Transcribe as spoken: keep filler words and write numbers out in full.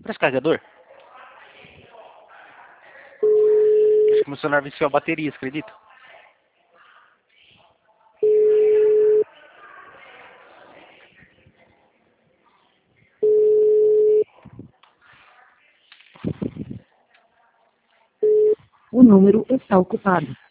Parece carregador. Acho que meu celular venceu a bateria, você acredita? O número está ocupado.